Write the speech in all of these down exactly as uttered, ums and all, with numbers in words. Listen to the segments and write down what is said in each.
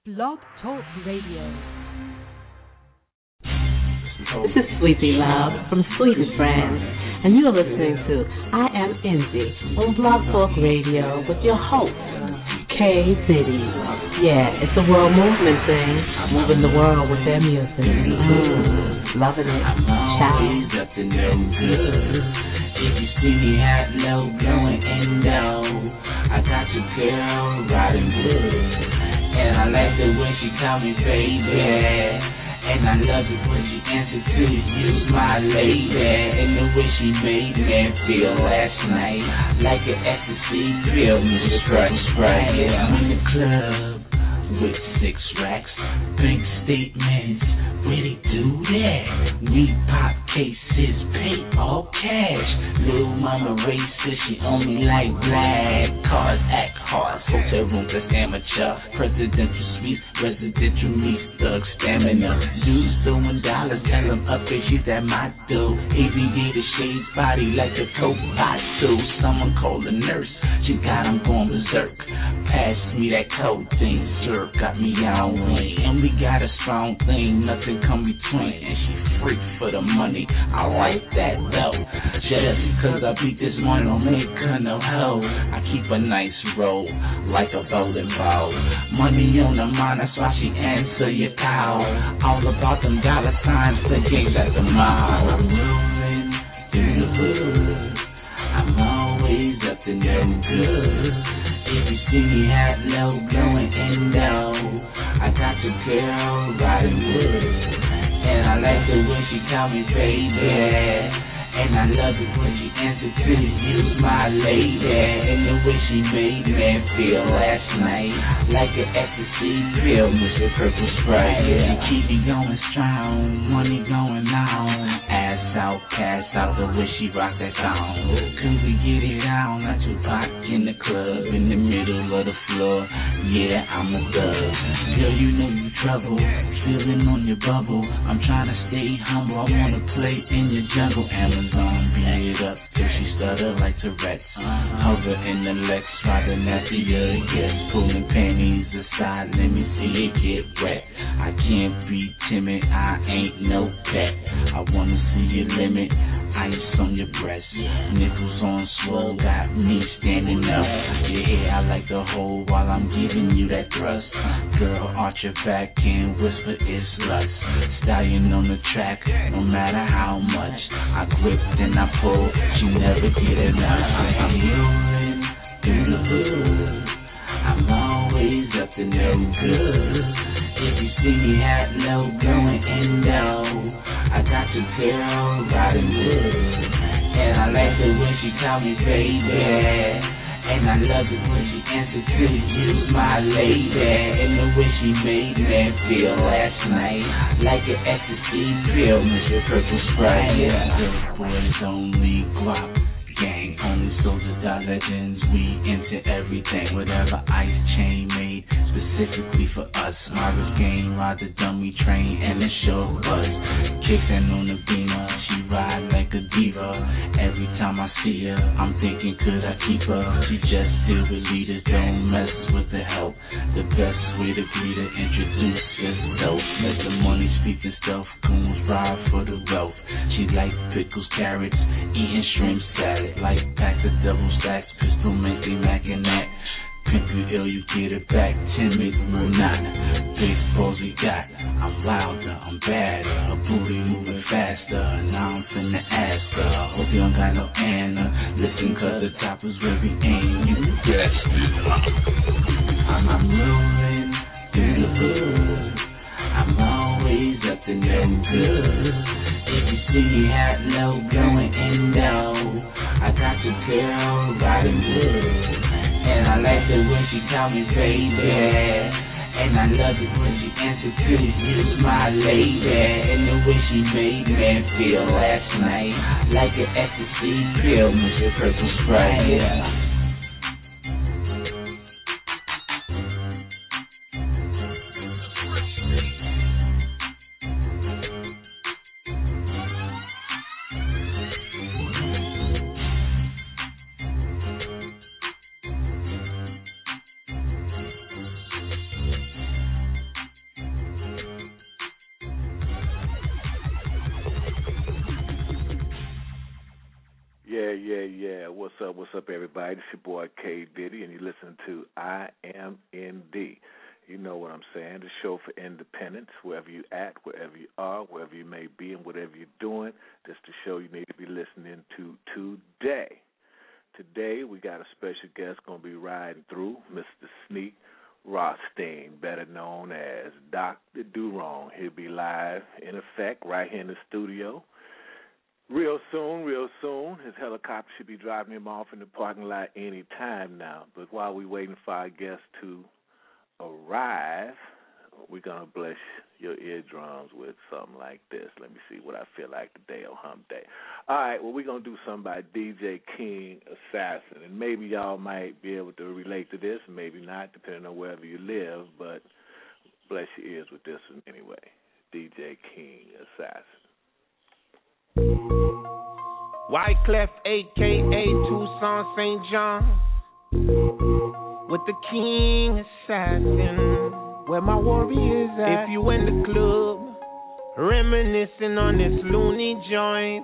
Blog Talk Radio. This is Sleepy Love from Sleepy Friends, and you are listening to I Am Envy on Blog Talk Radio with your host, K City. Yeah, it's a world movement thing, moving the world with their music. Mm, loving it. I'm always up to no good. If you see me hot, low, blowing endo, I got your girl riding good. And I like it when she call me baby. And I love it when she answers to you, my lady. And the way she made me feel last night, like an ecstasy pill, Mister Sprite Sprite. Yeah, I'm in the club with six racks, bank statements, really do that. We pop cases, pay all cash. Lil' mama racist, she only like black cars, act hard. Hotel room that's amateur, presidential suites, residential meets, thug stamina. Dudes throwing dollars, tell them up there, she's at my door. Aviator shades, body like a coke pot too. Someone call a nurse, she got him going berserk. Pass me that cold thing, sir, got me out way. And we got a strong thing, nothing come between. And she freak for the money, I like that though. Just cause I beat this one don't make her no hoe. I keep a nice roll, like a bowling ball. Money on the mind, that's why she answer your call. All about them dollar signs, the games at the mall. I'm moving through the hood, I'm always up to no good. If you see me hot, low, blowing endo, I got your girl riding wood. And I like it when she call me baby. And I love it when she answers to you, my lady. And the way she made me feel last night, like an ecstasy pill, Mister Purple Sprite. Yeah, she keep me going strong, money going on. Ass out, pass out, the way she rock that song. Could we get it on? Not too rock in the club, in the middle of the floor. Yeah, I'm a thug. Girl, you know you trouble, feeling on your bubble. I'm trying to stay humble, I wanna play in your jungle. Amazon, beat it up till she stutter like Tourette's. Hover in the Lex, riding after your yes. Pulling panties aside, let me see it get wet. I can't be timid, I ain't no pet. I wanna see your limit, ice on your breast. Nipples on swole, got me standing up. Yeah, I like to hold while I'm giving you that thrust. Girl, arch your back and whisper it's lust. Stallion on the track, no matter how much I grip and I pull, she never get enough. I'm rolling through the hood, I'm always up to no good. If you see me hot, low, blowing endo, I got your girl riding wood. And I like it when she call me baby. And I love it when she answers to you, my lady. And the way she made me feel last night, like an ecstasy pill, Mister Purple Sprite. Yeah, good boys only guap. Gang, only soldiers, die legends, we into everything. Whatever ice chain made specifically for us. Margaret's game, ride the dummy train and the short bus. Kicking on the beamer, she ride like a diva. Every time I see her, I'm thinking could I keep her? She just deal with leaders, don't mess with the help. The best way to greet her, introduce is dope. Let the money speak itself, goons ride for the wealth. She like pickles, carrots, eating shrimp salad. Like packs of double stacks, pistol Macy macking that. Pimp you ill, you get it back. Timid, will not. Big balls we got. I'm louder, I'm badder. Her booty moving faster. Now I'm finna ask her. Hope you don't got no Anna. Listen, cause the top is where we aim. You guess. I'm, I'm rolling through the hood, I'm always up to no good. If you see me hot, low, blowing endo, I got your girl riding wood. And I like it when she call me baby. And I love it when she answers to you, my lady. And the way she made me feel last night, like an ecstasy pill, Mister Purple Sprite. Yeah. Yeah, yeah, yeah. What's up, what's up, everybody? It's your boy, K. Diddy, and you listen to I Am N D. You know what I'm saying, the show for independence, wherever you at, wherever you are, wherever you may be, and whatever you're doing. This is the show you need to be listening to today. Today, we got a special guest going to be riding through, Mister Sneak Rothstein, better known as Doctor Do-Wrong. He'll be live, in effect, right here in the studio. Real soon, real soon. His helicopter should be driving him off in the parking lot any time now. But while we're waiting for our guest to arrive, we're going to bless your eardrums with something like this. Let me see what I feel like today on Hump Day. All right, well, we're going to do something by D J King Assassin. And maybe y'all might be able to relate to this, maybe not, depending on wherever you live. But bless your ears with this one anyway. D J King Assassin. Wyclef, a k a. Tucson Saint John, with the King Assassin, where my warriors at. If you in the club, reminiscing on this loony joint,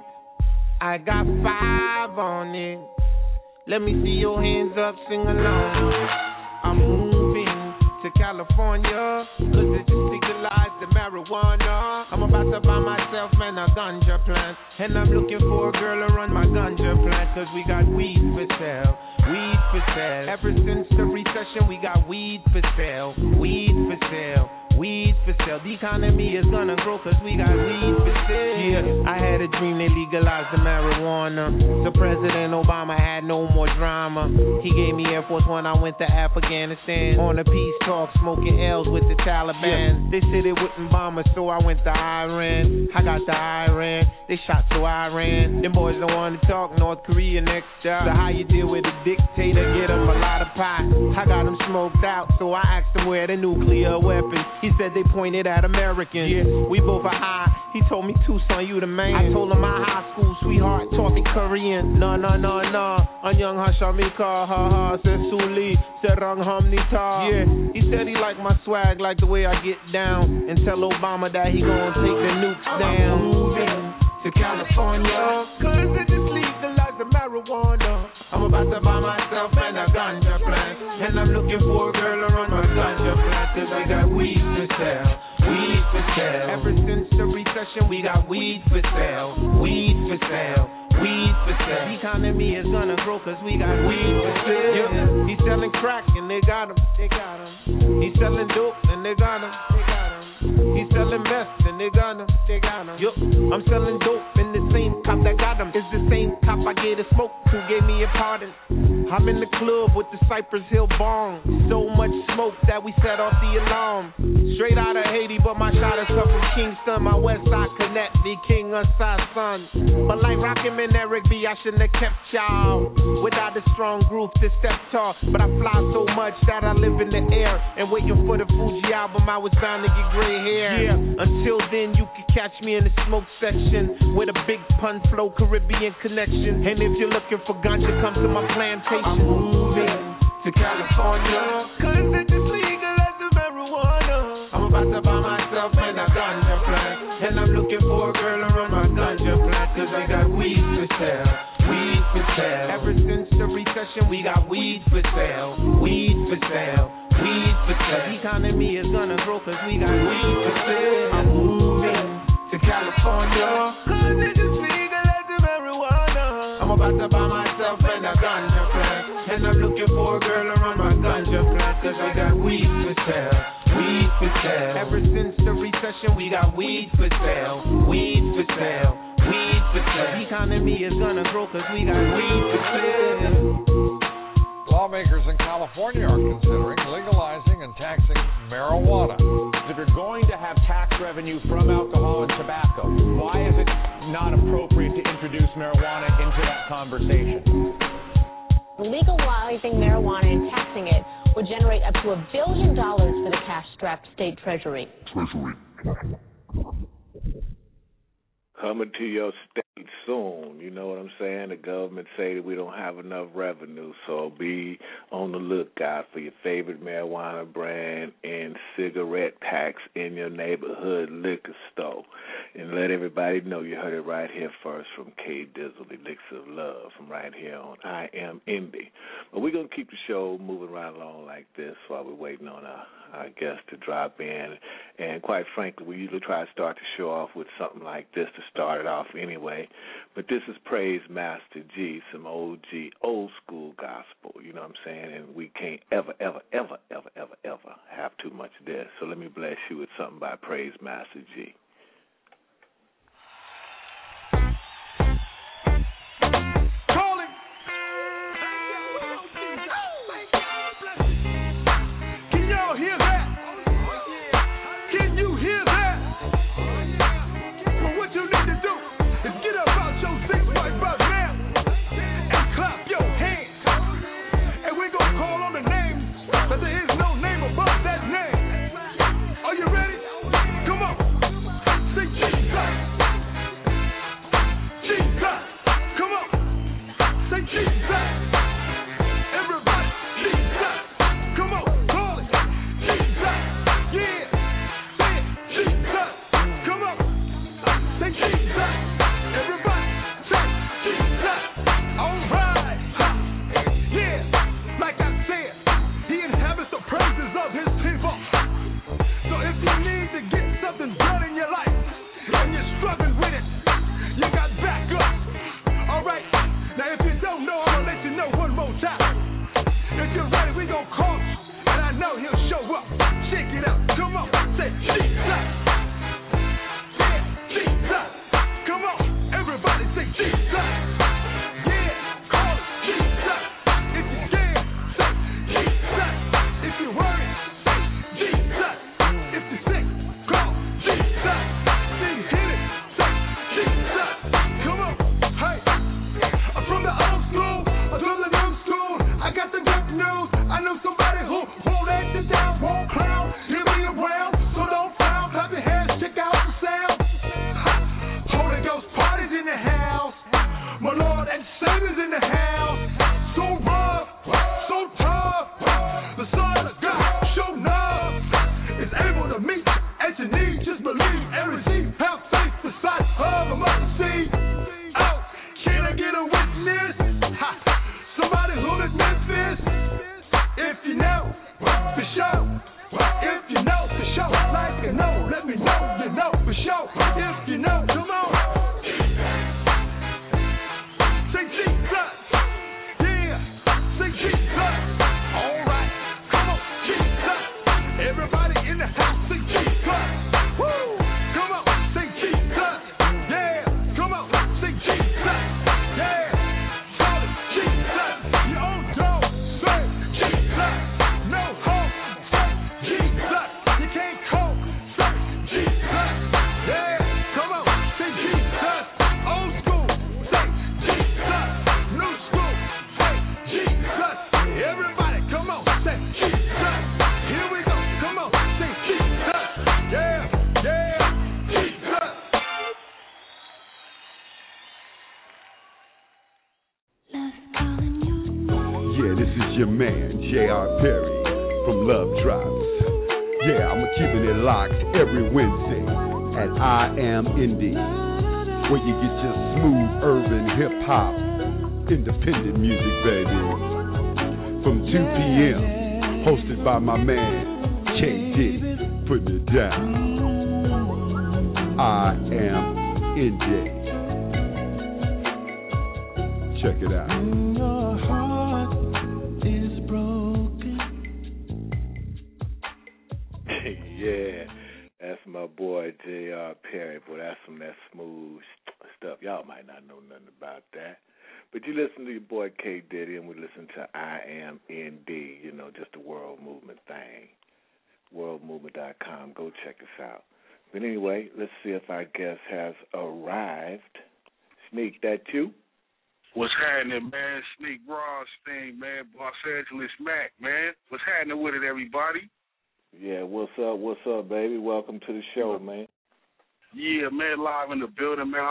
I got five on it. Let me see your hands up, sing along. I'm moving to California, cause it just legalized the marijuana. I'm about to buy myself, man, a ganja plant, and I'm looking for a girl to run my ganja plant, cause we got weed for sale, weed for sale. Ever since the recession, we got weed for sale, weed for sale, weed for sale. The economy is gonna grow, cause we got weed for sale. Yeah, I had a dream they legalized the marijuana, so President Obama had no more drama. He gave me Air Force One, I went to Afghanistan on a peace talk, smoking L's with the Taliban. They said it wouldn't bomb us, so I went to Iran. I got to Iran, they shot to Iran. Them boys don't want to talk, North Korea next up. So how you deal with a dictator, get him a lot of pot. I got him smoked out, so I asked him where the nuclear weapons. He said they pointed at Americans. Yeah, we both are high. He told me, Tucson, you the man. I told him my high school sweetheart talking Korean. No, no, no, no. Anyang Hashamika, ha ha, said Suli, said Rang Hamnita. Yeah, he said he liked my swag, like the way I get down, and tell Obama that he gon' take the nukes down. I'm moving to California, cause they just legalized the marijuana. I'm about to buy myself and a ganja plant, and I'm looking for a girl to run my ganja plant, cause I got weed for sale, weed for sale. Ever since the recession, we got weed for sale, weed for sale, weed for sale. The economy is gonna grow, cause we got weed for sale. Yeah. He's selling crack and they got him, they got him. He's selling dope and they got him, they got him. He's selling meth and they got him, they got him. Yup, I'm selling dope and the same cop that got him is the same cop I gave a smoke who gave me a pardon. I'm in the club with the Cypress Hill bong. So much smoke that we set off the alarm. Straight out of Haiti, but my shot is up from Kingston. My West Side Connect, the King Assassin. But like Rakim and Eric B, I shouldn't have kept y'all without a strong group to step tall. But I fly so much that I live in the air. And waiting for the Fuji album, I was bound to get gray hair. Yeah, until then, you can catch me in the smoke section with a big pun flow, Caribbean connection. And if you're looking for ganja, come to my plantation. I'm moving to California, cause they just legalized the marijuana. I'm about to buy myself and a ganja plant, and I'm looking for a girl to run my ganja plant, cause I got weed for sale, weed for sale. Ever since the recession, we got weed for sale, weed for sale, weed for sale. The economy is gonna grow, cause we got weed for sale. I'm moving to California, cause they just legalized the marijuana. I'm about to buy myself and a ganja plant, and I'm looking for a girl to run my ganja plant, cause I got weed for sale, weed for sale. Ever since the recession, we got weed for sale, weed for sale, weed for sale. The economy is gonna grow, cause we got weed for sale. Lawmakers in California are considering legalizing and taxing marijuana. If you're going to have tax revenue from alcohol and tobacco, why is it not appropriate to introduce marijuana into that conversation? Legalizing marijuana and taxing it would generate up to a billion dollars for the cash-strapped state treasury. Coming to your state soon. You know what I'm saying? The government say that we don't have enough revenue, so be on the lookout for your favorite marijuana brand and cigarette packs in your neighborhood liquor store. And let everybody know you heard it right here first from K Dizzle, the Elixir of Love, from right here on I Am Indie. But we're going to keep the show moving right along like this while we're waiting on our, our guests to drop in. And quite frankly, we usually try to start the show off with something like this to start it off anyway. But this is Praise Master G, some O G, old school gospel, you know what I'm saying? And we can't ever, ever, ever, ever, ever, ever have too much of this. So let me bless you with something by Praise Master G. Independent music, baby. From two p.m., hosted by my man, K D, putting it down. I Am Indie. Check it out. When your heart is broken. Yeah, that's my boy, J R. Perry. Boy, that's some that smooth stuff. Y'all might not know nothing about that. But you listen to your boy K Diddy, and we listen to I Am N D, you know, just the world movement thing. world movement dot com. Go check us out. But anyway, let's see if our guest has arrived. Sneak, that you? What's happening, man? Sneak Rothstein, man. Los Angeles Mac, man. What's happening with it, everybody? Yeah, what's up? What's up, baby? Welcome to the show, man. Yeah, man, live in the building, man.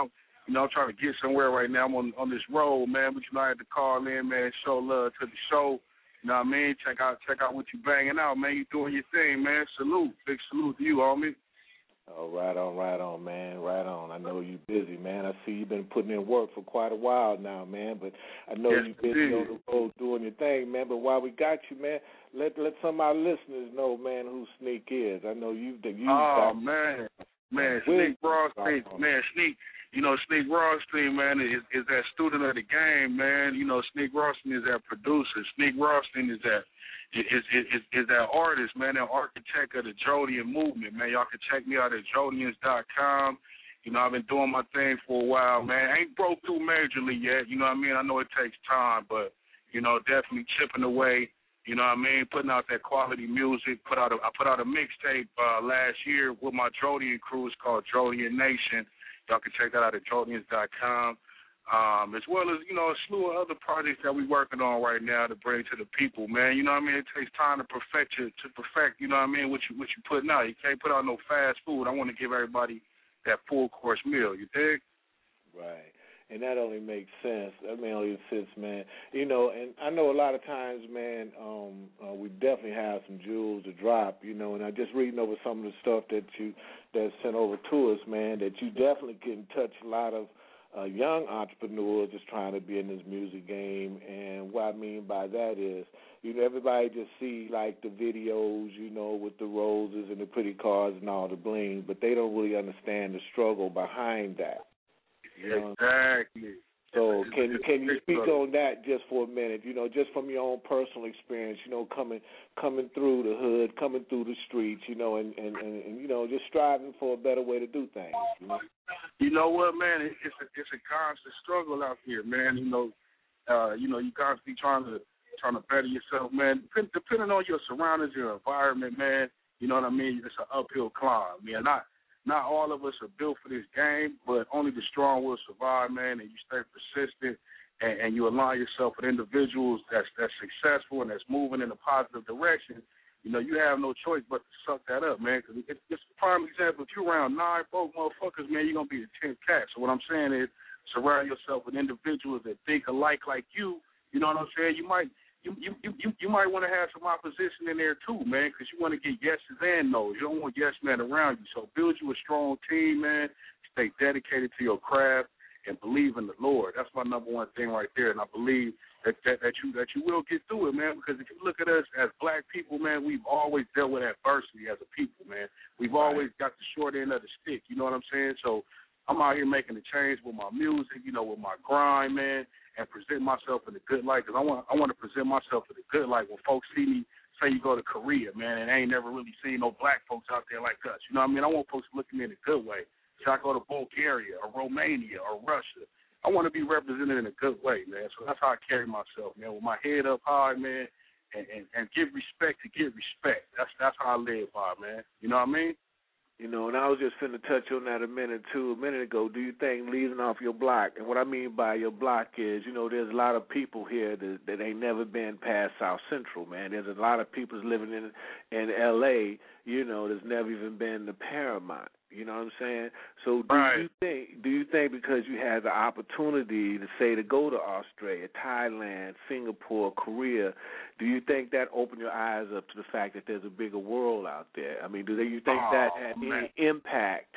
You know, I'm trying to get somewhere right now. I'm on on this road, man. But you know, I had to call in, man, show love to the show. You know what I mean? Check out check out what you banging out, man. You doing your thing, man. Salute. Big salute to you, homie. Oh, right on, right on, man, right on. I know you busy, man. I see you've been putting in work for quite a while now, man. But I know yes, you've been on the road doing your thing, man. But while we got you, man, let let some of our listeners know, man, who Sneak is. I know you've you. Oh got, man, man, Sneak Rothstein, man, Sneak. You know, Sneak Rothstein, man, is is that student of the game, man. You know, Sneak Rothstein is that producer. Sneak Rothstein is that. Is, is, is, is that artist, man, that architect of the Jodian movement, man. Y'all can check me out at Jodians dot com. You know, I've been doing my thing for a while, man. I ain't broke through majorly yet, you know what I mean? I know it takes time, but, you know, definitely chipping away, you know what I mean? Putting out that quality music. Put out a, I put out a mixtape uh, last year with my Jodian crew. It's called Jodian Nation. Y'all can check that out at Jodians dot com. Um, as well as, you know, a slew of other projects that we're working on right now to bring to the people, man. You know what I mean? It takes time to perfect you, to perfect, you know what I mean, what you what you putting out. You can't put out no fast food. I want to give everybody that full course meal, you dig? Right. And that only makes sense. That only makes sense, man. You know, and I know a lot of times, man, um, uh, we definitely have some jewels to drop, you know, and I just reading over some of the stuff that you that sent over to us, man, that you definitely can touch a lot of Uh, young entrepreneurs just trying to be in this music game. And what I mean by that is, you know, everybody just see, like, the videos, you know, with the roses and the pretty cars and all the bling, but they don't really understand the struggle behind that. You know? Exactly. So can can you speak on that just for a minute, you know, just from your own personal experience, you know, coming coming through the hood, coming through the streets, you know, and, and, and, and you know, just striving for a better way to do things, you know? You know what, man? It's a it's a constant struggle out here, man. You know, uh, you know, you constantly trying to trying to better yourself, man. Depend, depending on your surroundings, your environment, man. You know what I mean? It's an uphill climb, man. Not not all of us are built for this game, but only the strong will survive, man. And you stay persistent, and, and you align yourself with individuals that's that's successful and that's moving in a positive direction. You know, you have no choice but to suck that up, man, because it's, it's a prime example. If you're around nine broke motherfuckers, man, you're going to be the tenth cat. So what I'm saying is surround yourself with individuals that think alike like you. You know what I'm saying? You might you you you, you might want to have some opposition in there, too, man, because you want to get yeses and nos. You don't want yes men around you. So build you a strong team, man. Stay dedicated to your craft and believe in the Lord. That's my number one thing right there, and I believe That, that that you that you will get through it, man, because if you look at us as black people, man, we've always dealt with adversity as a people, man. We've right. always got the short end of the stick, you know what I'm saying? So I'm out here making a change with my music, you know, with my grind, man, and present myself in a good light, because I want I want to present myself in a good light. When folks see me, say you go to Korea, man, and I ain't never really seen no black folks out there like us, you know what I mean? I want folks to look at me in a good way. So I go to Bulgaria or Romania or Russia, I want to be represented in a good way, man. So that's how I carry myself, man, with my head up high, man, and, and, and give respect to get respect. That's that's how I live by, man. You know what I mean? You know, and I was just finna touch on that a minute, too, a minute ago. Do you think leaving off your block, and what I mean by your block is, you know, there's a lot of people here that, that ain't never been past South Central, man. There's a lot of people living in in L A, you know, that's never even been to Paramount. You know what I'm saying? So do right. you think do you think because you had the opportunity to say to go to Australia, Thailand, Singapore, Korea, do you think that opened your eyes up to the fact that there's a bigger world out there? I mean, do they, you think oh, that had man. any impact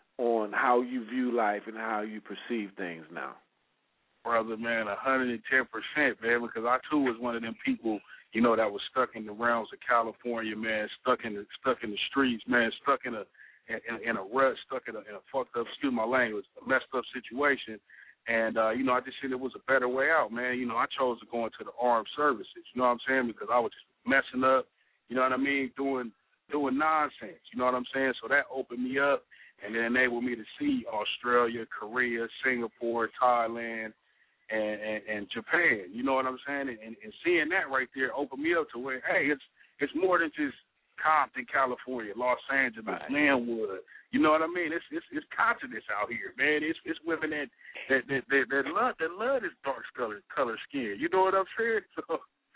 on how you view life and how you perceive things now? Brother, man, one hundred ten percent, man, because I, too, was one of them people, you know, that was stuck in the realms of California, man, stuck in the, stuck in the streets, man, stuck in a In, in a rut, stuck in a, in a fucked up, excuse my language, a messed up situation. And, uh, you know, I just said it was a better way out, man. You know, I chose to go into the armed services, you know what I'm saying, because I was just messing up, you know what I mean, doing doing nonsense, you know what I'm saying. So that opened me up and it enabled me to see Australia, Korea, Singapore, Thailand, and, and, and Japan, you know what I'm saying. And, and seeing that right there opened me up to where, hey, it's it's more than just Compton, California, Los Angeles, right. Linwood. You know what I mean? It's it's it's continents out here, man. It's it's women that that that that, that love that love this dark color color skin. You know what I'm saying? So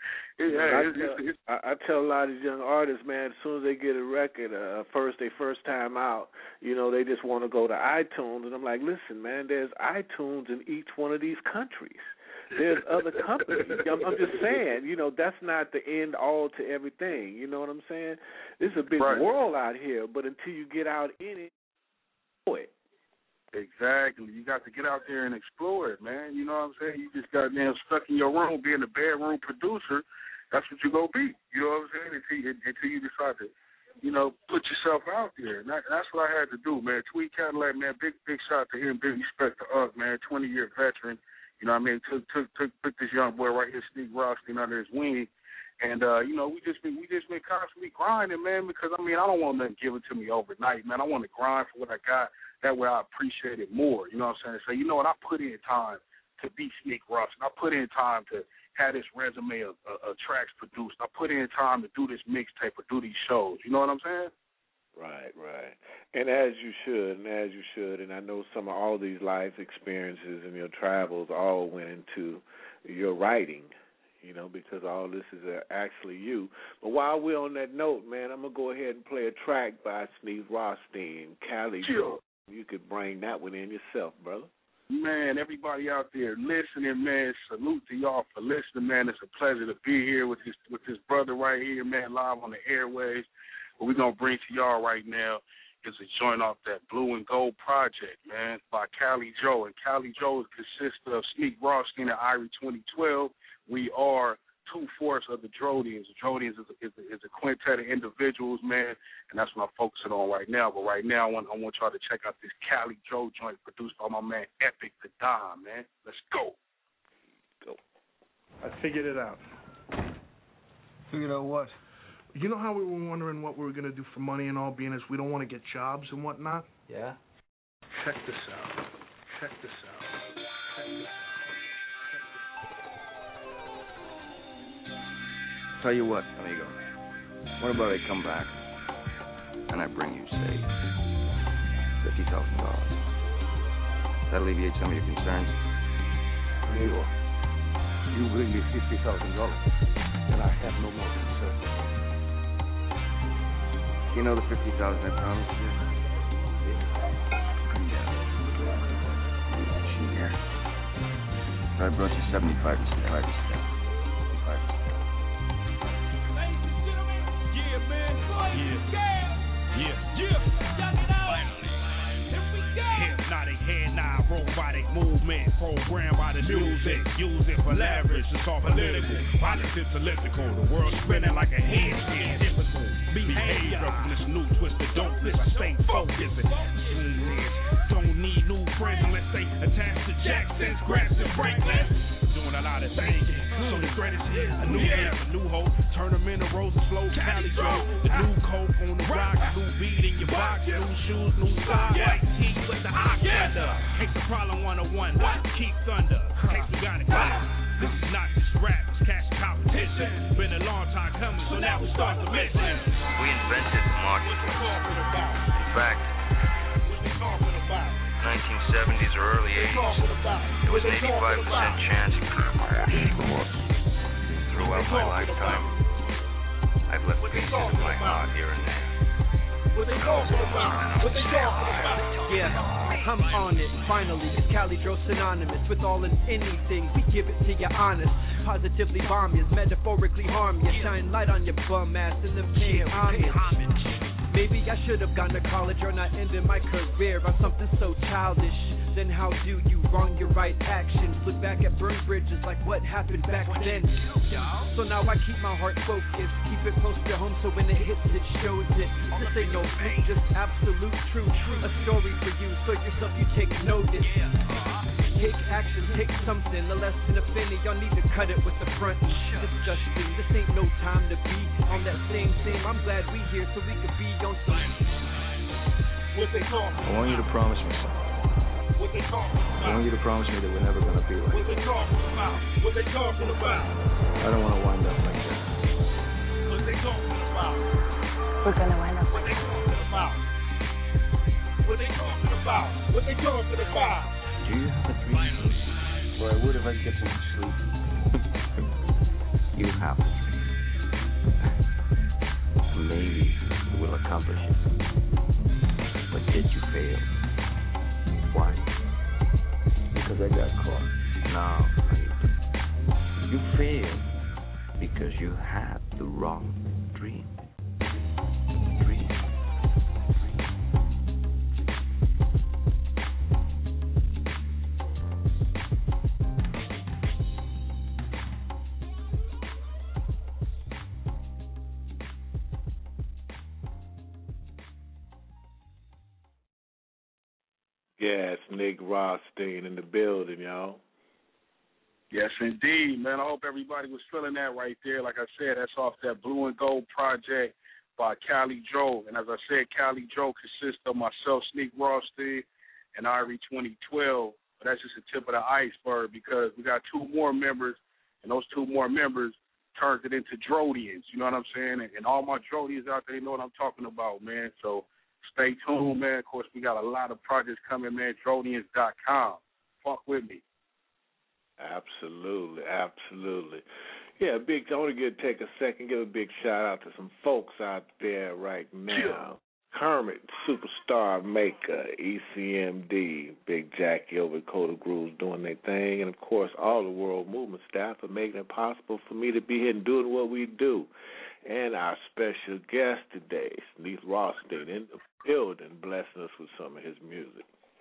yeah, I, it's, tell, it's, it's, I, I tell a lot of these young artists, man, as soon as they get a record, uh, first they first time out, you know, they just want to go to iTunes, and I'm like, listen, man, there's iTunes in each one of these countries. There's other companies. I'm, I'm just saying, you know, that's not the end all to everything. You know what I'm saying? This is a big right. world out here, but until you get out in it, enjoy it. Exactly. You got to get out there and explore it, man. You know what I'm saying? You just got damn stuck in your room being a bedroom producer. That's what you're going to be. You know what I'm saying? Until you, until you decide to, you know, put yourself out there. And that, that's what I had to do, man. Tweet Cadillac, man, big, big shout to him. Big respect to Ugg, man, twenty-year veteran. You know what I mean? Took, took, took, took this young boy right here, Sneak Rothstein, under his wing. And, uh, you know, we just been, we just been constantly grinding, man, because, I mean, I don't want nothing given to me overnight, man. I want to grind for what I got. That way I appreciate it more. You know what I'm saying? So, you know what? I put in time to be Sneak Rothstein. I put in time to have this resume of, of, of tracks produced. I put in time to do this mixtape or do these shows. You know what I'm saying? Right, right. And as you should, and as you should, and I know some of all these life experiences and your travels all went into your writing, you know, because all this is uh, actually you. But while we're on that note, man, I'm going to go ahead and play a track by Sneak Rothstein, Cali Joe. You could bring that one in yourself, brother. Man, everybody out there listening, man, salute to y'all for listening, man. It's a pleasure to be here with this with this brother right here, man, live on the airwaves. What we're going to bring to y'all right now is a joint off that Blue and Gold project, man, by Cali Joe. And Cali Joe consists of Sneak Rothstein and Irie twenty twelve. We are two-fourths of the Drodians. The Drodians is a, is, a, is a quintet of individuals, man, and that's what I'm focusing on right now. But right now, I want, I want y'all to check out this Cali Joe joint produced by my man Epic the Dime, man. Let's go. Go. I figured it out. Figured out what? You know how we were wondering what we were going to do for money and all, being as we don't want to get jobs and whatnot? Yeah? Check this out. Check this out. Check this out. Tell you what, amigo. What about I come back and I bring you, say, fifty thousand dollars? That alleviates some of your concerns? Amigo, you bring me fifty thousand dollars, and I have no more concerns. You know the fifty thousand I promised you? Come down. Here. I brought you seventy-five percent. five percent. Yeah, yeah, yeah. Hypnotic, hand-eye, robotic movement, programmed by the music. Use it for leverage, it's all political. Politics elliptical, the world spinning like a head spin. Typical behavior from this new twisted dopeness. I stay focused and zoom in. Don't need new friends unless they attached to Jackson's, Grants, and Franklin. Doing a lot of things, so the credits hit. A new air, a new hope. Turn them into roses, slow, Cali Joe. The new coke on the rock, new beat in your box, new shoes, new socks. Like T with the ox under. Take the problem one oh one, keep thunder. Case we got it. This is not just rap, it's cash competition. Been a long time coming, so now we start the mission. We invented the market. In fact, nineteen seventies or early eighties, there was an eighty-five percent chance it could crash. Throughout my lifetime, I've left pieces of my heart here and there. What they talking about? What they talking about? Yeah, I'm on it. Finally, it's Cali Joe synonymous with all and anything. We give it to you honest. Positively bomb you, metaphorically harm you. Shine light on your bum ass in the pain homage. Maybe I should have gone to college or not ended my career on something so childish. Then how do you wrong your right actions? Look back at burned bridges like what happened back then. So now I keep my heart focused, keep it close to home so when it hits it shows it. This ain't no fluke, just absolute truth. A story for you, so yourself you take notice. Take action, take something, a lesson of offending. Y'all need to cut it with the front. Disgusting, this ain't no time to be on that same same. I'm glad we here so we could be on some. What they call me? I want you to promise me something. What they talking about? I want you to promise me that we're never gonna be like What they talking about? What they talking about? I don't want to wind up like this. What they talking about? We're gonna wind up. What they talking about? What they talking about? What they talking about? Do you have a dream? Boy, I would if I could get some sleep. You have to. Maybe you will accomplish it. But did you fail? Why? Because I got caught. No, you failed because you had the wrong dream. Dream. Yes, Nick Rothstein in the building, y'all. Yes, indeed, man. I hope everybody was feeling that right there. Like I said, that's off that Blue and Gold project by Cali Joe. And as I said, Cali Joe consists of myself, Sneak Rothstein, and Irie twenty twelve. But that's just the tip of the iceberg because we got two more members, and those two more members turned it into Drodians. You know what I'm saying? And, and all my Drodians out there, they know what I'm talking about, man. So stay tuned, man. Of course, we got a lot of projects coming, man. Drodians dot com. Fuck with me. Absolutely, absolutely. Yeah, big. I want to get take a second, give a big shout out to some folks out there right now. Kermit, Superstar Maker, E C M D, Big Jackie over at Coda Grooves doing their thing, and of course all the World Movement staff for making it possible for me to be here and doing what we do. And our special guest today, Sneak Rothstein, in the building, blessing us with some of his music.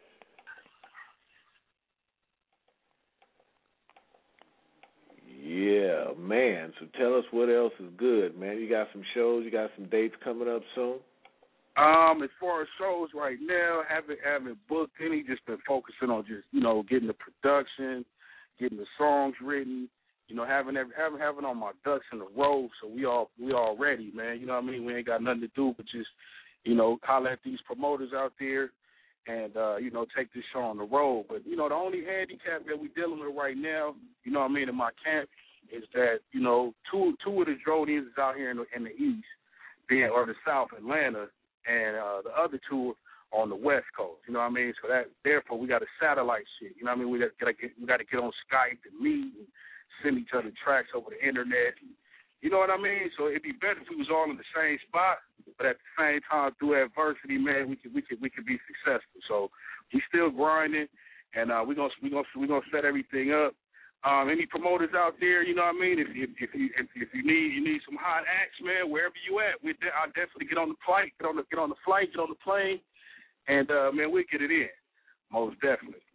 Yeah, man. So tell us what else is good, man. You got some shows, you got some dates coming up soon? Um, as far as shows right now, haven't haven't booked any. Just been focusing on just you know getting the production, getting the songs written. You know, having having having all my ducks in a row. So we all we all ready, man. You know what I mean? We ain't got nothing to do but just you know holler at these promoters out there and uh, you know take this show on the road. But you know the only handicap that we dealing with right now, you know what I mean, in my camp is that you know two two of the Drodians is out here in the, in the east, being or the South, Atlanta. And uh, the other two on the West Coast, you know what I mean? So that therefore we got a satellite shit, you know what I mean? We got to get we got to get on Skype and meet and send each other tracks over the internet, and, you know what I mean? So it'd be better if we was all in the same spot, but at the same time through adversity, man, we could we could we could be successful. So we still grinding, and uh, we gonna we gonna we gonna set everything up. Um, any promoters out there, you know what I mean? If if if you if, if you need you need some hot acts, man, wherever you at, we de- I'll definitely get on the flight, get on the get on the flight, get on the plane, and uh, man, we'll get it in, most definitely.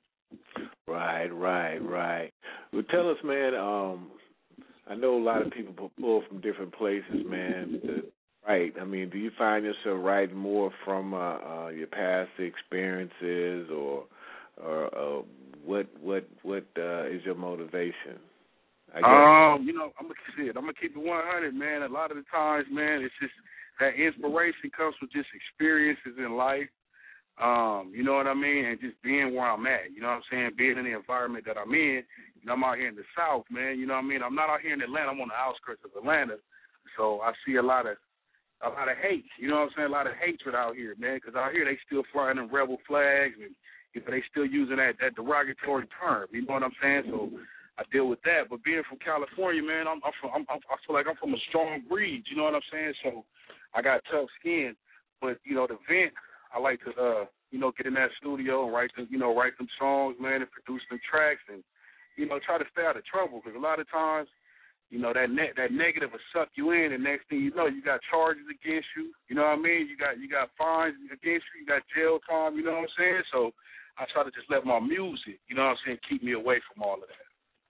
Right, right, right. Well, tell us, man. Um, I know a lot of people pull from different places, man. To write. I mean, do you find yourself writing more from uh, uh, your past experiences, or or uh, What what what uh, is your motivation? I guess. Um, you know, I'm gonna see it. I'm gonna keep it one hundred, man. A lot of the times, man, it's just that inspiration comes from just experiences in life. Um, you know what I mean, and just being where I'm at. You know what I'm saying? Being in the environment that I'm in. You know, I'm out here in the South, man. You know what I mean? I'm not out here in Atlanta. I'm on the outskirts of Atlanta, so I see a lot of a lot of hate. You know what I'm saying? A lot of hatred out here, man. Because out here they still flying them rebel flags and. You know, they still using that, that derogatory term. You know what I'm saying? So I deal with that. But being from California, man, I'm, I'm from. I'm, I feel like I'm from a strong breed. You know what I'm saying? So I got tough skin. But you know, the vent, I like to, uh, you know, get in that studio and write them, you know, write them songs, man, and produce them tracks, and you know, try to stay out of trouble. Because a lot of times, you know, that ne- that negative will suck you in, and next thing you know, you got charges against you. You know what I mean? You got you got fines against you. You got jail time. You know what I'm saying? So I try to just let my music, you know what I'm saying, keep me away from all of that.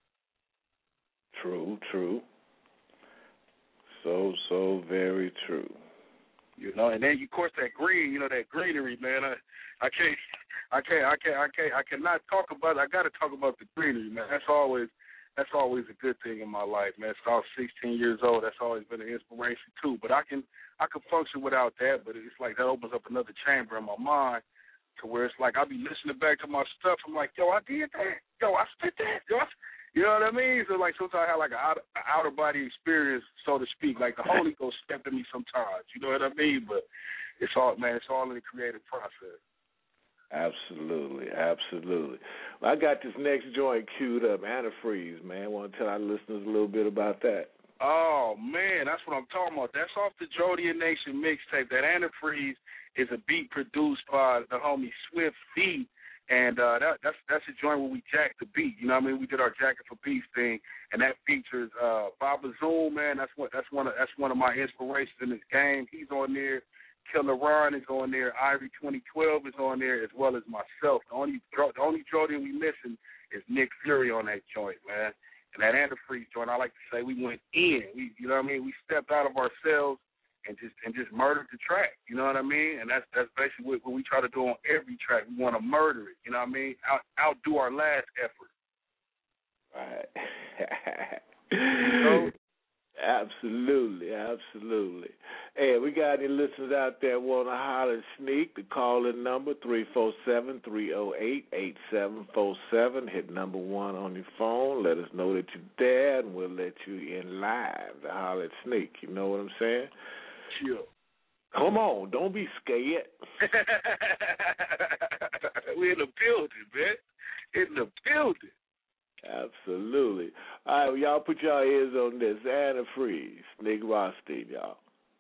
True, true. So, so very true. You know, and then of course that green, you know, that greenery, man. I, I can't, I can't, I can't, I can't, I cannot talk about it. I got to talk about the greenery, man. That's always, that's always a good thing in my life, man. Since I was sixteen years old, that's always been an inspiration too. But I can, I can function without that. But it's like that opens up another chamber in my mind. To where it's like I be listening back to my stuff. I'm like, yo, I did that. Yo, I spit that. Yo, I, you know what I mean? So like sometimes I have like an outer, outer body experience, so to speak. Like the Holy Ghost stepped in me sometimes. You know what I mean? But it's all, man. It's all in the creative process. Absolutely, absolutely. Well, I got this next joint queued up, Antifreeze, man. Want to tell our listeners a little bit about that? Oh, man, that's what I'm talking about. That's off the Jodian Nation mixtape. That Antifreeze is a beat produced by the homie Swift Beat, and uh, that, that's that's a joint where we jack the beat. You know what I mean? We did our Jacket for Beats thing, and that features uh, Baba Zoom, man. That's what that's one of that's one of my inspirations in this game. He's on there. Killer Ron is on there. Ivory twenty twelve is on there, as well as myself. The only the only Jodian we missing is Nick Fury on that joint, man. And that Antifreeze joint, I like to say we went in. We, you know what I mean? We stepped out of ourselves and just and just murdered the track. You know what I mean? And that's that's basically what, what we try to do on every track. We want to murder it. You know what I mean? Out, outdo our last effort. Right. So, absolutely, absolutely. Hey, we got any listeners out there want to holler and sneak? The call-in number, three four seven, three oh eight, eight seven four seven. Hit number one on your phone. Let us know that you're there, and we'll let you in live to holler and sneak. You know what I'm saying? Sure. Come on, don't be scared. We're in the building, man. In the building. Absolutely. All right, well, y'all put y'all ears on this. Antifreeze, Nick Rothstein, y'all.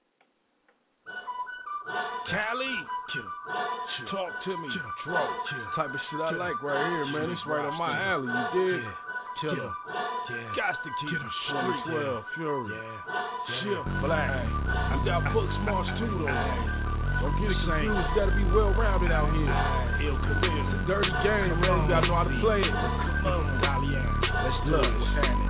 Cali, talk to me, Dro. Type of shit I like right here, man. It's right on my alley, you dig? Tell them. Got to keep them twenty twelve, Fury. Shift, Black. I got book smarts too, though. Don't get it confused, gotta be well rounded out here. Ill career. It's a dirty game, man. You gotta know how to play it. Let's look. What's happening?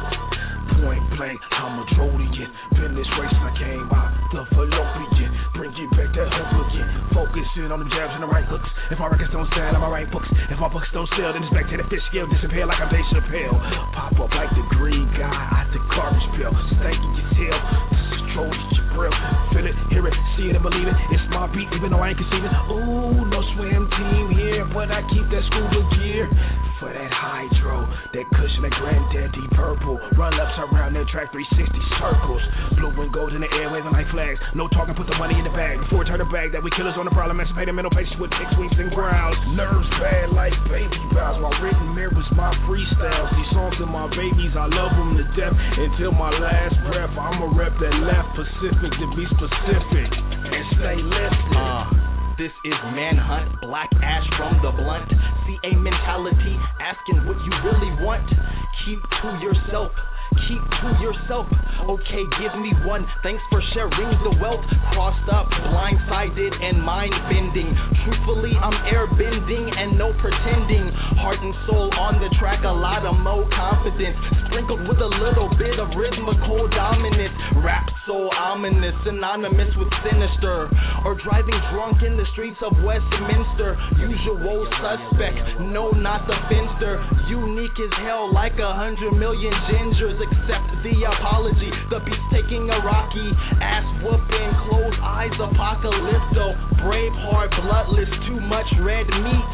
Point blank, I'm a Jodian. Been this race I came out the fallopian. Bring it back that hook again. Focusing on the jabs and the right hooks. If my records don't sell, I'ma write books. If my books don't sell, then it's back to the fish scale. Disappear like I'm Dave Chappelle. Pop up like the green guy out the garbage pail. Stanky your tail. This is Jodian grill. Feel it, hear it, see it and believe it. It's my beat, even though I ain't conceiving. Ooh, no swim team here, but I keep that scuba gear. For that hydro, that cushion, that granddaddy purple. Run ups around that track, three sixty circles. Blue and gold in the air, waving like flags. No talking, put the money in the bag. Before we turn the bag, that we killers on the problem. Emancipated mental patients with kicks, wings, and growls. Nerves bad like baby bows. My written mirrors, my freestyles. These songs are my babies, I love them to death. Until my last breath, I'ma rep that left Pacific to be specific. And stay listening. Uh. This is Manhunt, black ash from the blunt. C A mentality, asking what you really want. Keep to yourself, keep to yourself. Okay, give me one, thanks for sharing the wealth. Crossed up, blindsided, and mind-bending. Truthfully, I'm air-bending and no pretending. Heart and soul on the track, a lot of mo confidence. Sprinkled with a little bit of rhythmical dominance. Rap so ominous, synonymous with sinister. Or driving drunk in the streets of Westminster. Usual suspect, no, not the finster. Unique as hell, like a hundred million gingers. Accept the apology. The beat's taking a rocky ass whooping. Closed eyes, apocalypto. Braveheart, bloodless, too much red meat.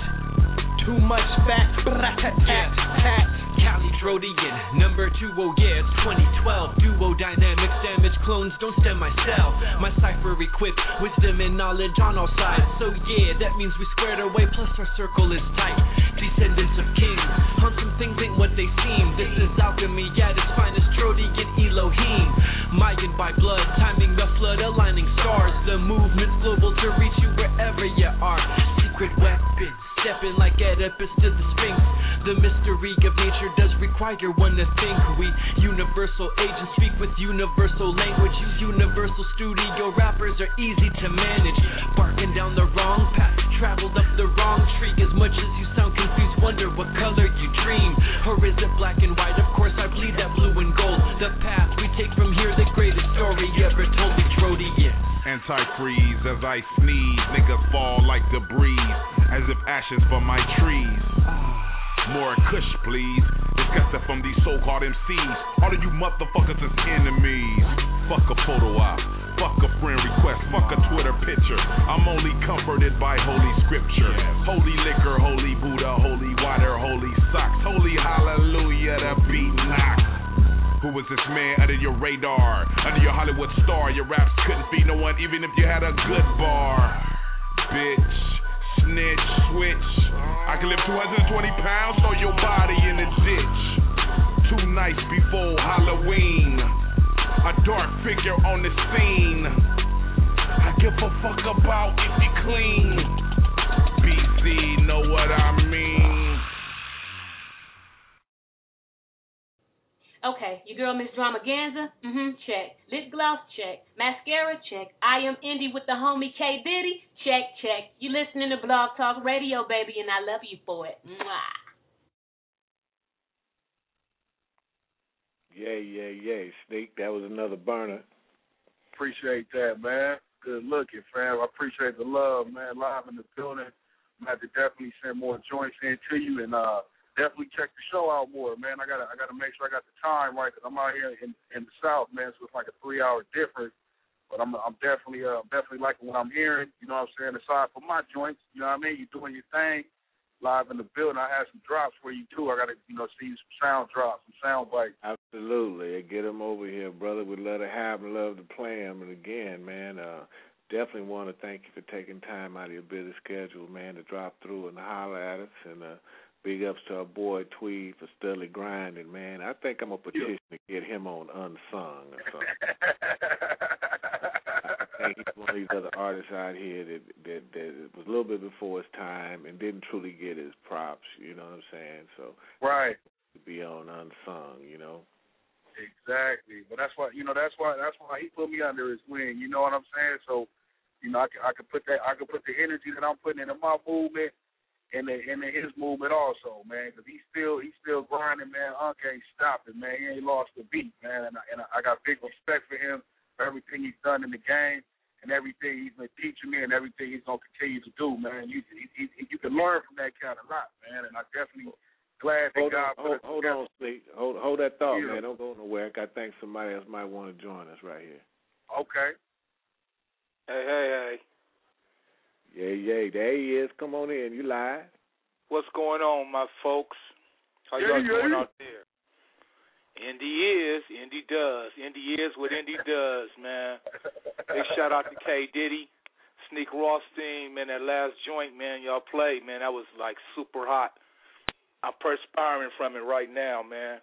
Too much fat. Rat-tat-tat, tat. Cali Jodian, number two, oh yeah, it's twenty twelve. Duo dynamics, damage clones, don't stem my cell. My cipher equipped, wisdom and knowledge on all sides. So yeah, that means we squared away, plus our circle is tight. Descendants of kings, handsome things ain't what they seem. This is alchemy at its finest, Jodian Elohim. Mayan by blood, timing the flood, aligning stars. The movement's global to reach you wherever you are. Secret weapons, stepping like Oedipus to the Sphinx. The mystery of nature does require one to think. We universal agents speak with universal language. Use universal studio rappers are easy to manage. Barking down the wrong path, traveled up the wrong tree. As much as you sound confused, wonder what color you dream. Or is it black and white? Of course I bleed that blue and gold. The path we take from here, the greatest story ever told. The Jodian. Antifreeze as I sneeze, niggas fall like debris, as if ashes from my trees. More kush, please. Disgusted from these so-called M Cs. All of you motherfuckers is enemies. Fuck a photo op, fuck a friend request, fuck a Twitter picture. I'm only comforted by holy scripture. Holy liquor, holy Buddha, holy water, holy socks, holy hallelujah, the beat knocks. Who was this man under your radar? Under your Hollywood star, your raps couldn't feed no one even if you had a good bar. Bitch, snitch, switch. I can lift two hundred twenty pounds, throw your body in the ditch. Two nights before Halloween, a dark figure on the scene. I give a fuck about if you clean. B C, know what I mean. Okay, your girl Miss Dramaganza, mm-hmm, check. Lip gloss, check. Mascara, check. I am Indie with the homie K Diddy, check, check. You listening to Blog Talk Radio, baby, and I love you for it. Mwah. Yay, yay, yay. Sneak, that was another burner. Appreciate that, man. Good looking, fam. I appreciate the love, man. Live in the building. I'm going to have to definitely send more joints in to you, and uh, definitely check the show out more, man. I got to I gotta make sure I got the time right, because I'm out here in, in the South, man, so it's like a three-hour difference. But I'm I'm definitely uh, definitely liking what I'm hearing, you know what I'm saying, aside from my joints, you know what I mean? You're doing your thing live in the building. I have some drops for you, too. I got to, you know, see some sound drops, some sound bites. Absolutely. Get them over here, brother. We'd love to have them, love to play them. And, again, man, uh, definitely want to thank you for taking time out of your busy schedule, man, to drop through and holler at us. And uh, big ups to our boy Tweed for steadily grinding, man. I think I'm going to petition to get him on Unsung or something. I think he's one of these other artists out here that, that that was a little bit before his time and didn't truly get his props, you know what I'm saying? So right, to be on Unsung, you know. Exactly, but that's why you know that's why that's why he put me under his wing. You know what I'm saying? So, you know, I can I can put that I can put the energy that I'm putting into my movement and in into his movement also, man. Because he's still he's still grinding, man. Unc ain't stopping, man. He ain't lost a beat, man. And I, and I got big respect for him. For everything he's done in the game and everything he's been teaching me and everything he's going to continue to do, man. You he, he, you can learn from that kind of lot, man, and I definitely glad that hold God on, put hold, hold us on, Sleep. Hold, hold that thought, yeah. man. Don't go nowhere. I think somebody else might want to join us right here. Okay. Hey, hey, hey. Yeah, yeah, there he is. Come on in. You live. What's going on, my folks? How yeah, y'all yeah. doing out there? Indy is, Indy does. Indy is what Indy does, man. Big shout out to K Diddy, Sneak Rothstein, man. That last joint, man, y'all played, man. That was like super hot. I'm perspiring from it right now, man.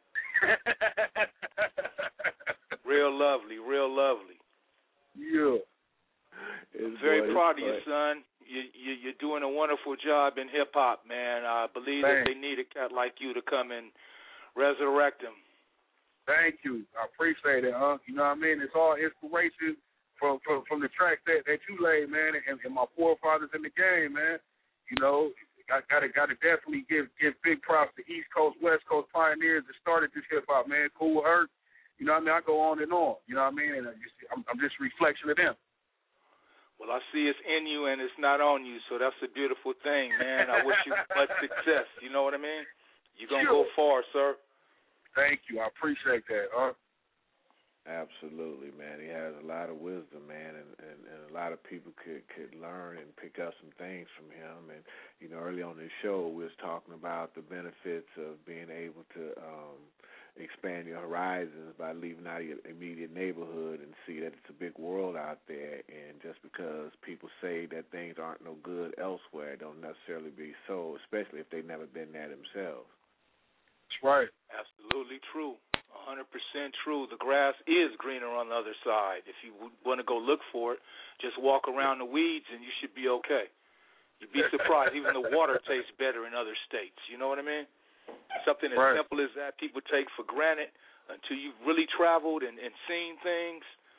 Real lovely, real lovely. Yeah. I'm very proud of you, son. You, you, you're doing a wonderful job in hip hop, man. I believe Thanks. that they need a cat like you to come and resurrect them. Thank you. I appreciate it, huh? You know what I mean? It's all inspiration from from, from the track that, that you laid, man, and, and my forefathers in the game, man. You know, I gotta gotta definitely give give big props to East Coast, West Coast pioneers that started this hip hop, man. Cool Herc. You know what I mean? I go on and on. You know what I mean? And I just, I'm, I'm just a reflection of them. Well, I see it's in you and it's not on you, so that's a beautiful thing, man. I wish you much success. You know what I mean? You're gonna Sure. go far, sir. Thank you. I appreciate that, huh? Absolutely, man. He has a lot of wisdom, man, and, and, and a lot of people could, could learn and pick up some things from him. And, you know, early on in the show, we was talking about the benefits of being able to um, expand your horizons by leaving out of your immediate neighborhood and see that it's a big world out there. And just because people say that things aren't no good elsewhere, don't necessarily be so, especially if they've never been there themselves. That's right. Absolutely true. one hundred percent true. The grass is greener on the other side. If you want to go look for it, just walk around the weeds and you should be okay. You'd be surprised. Even the water tastes better in other states. You know what I mean? Something as right. simple as that people take for granted until you've really traveled and, and seen things.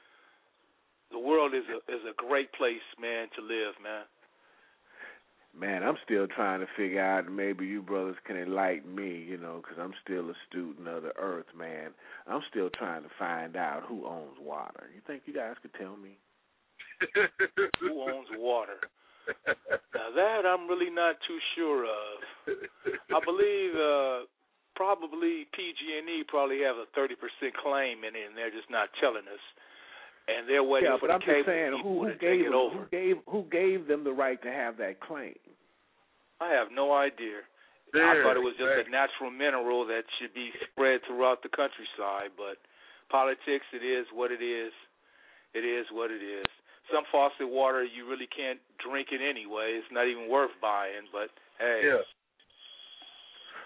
The world is a is a great place, man, to live, man. Man, I'm still trying to figure out, maybe you brothers can enlighten me, you know, because I'm still a student of the earth, man. I'm still trying to find out who owns water. You think you guys could tell me? Who owns water? Now that I'm really not too sure of. I believe uh, probably P G and E probably have a thirty percent claim in it, and they're just not telling us. And they're waiting yeah, for but the I'm cable just saying, people who, who to gave take it them, over. who gave who gave them the right to have that claim? I have no idea. There, I thought it was just there. a natural mineral that should be spread throughout the countryside, but politics, it is what it is. It is what it is. Some faucet water you really can't drink it anyway. It's not even worth buying, but hey. Yeah.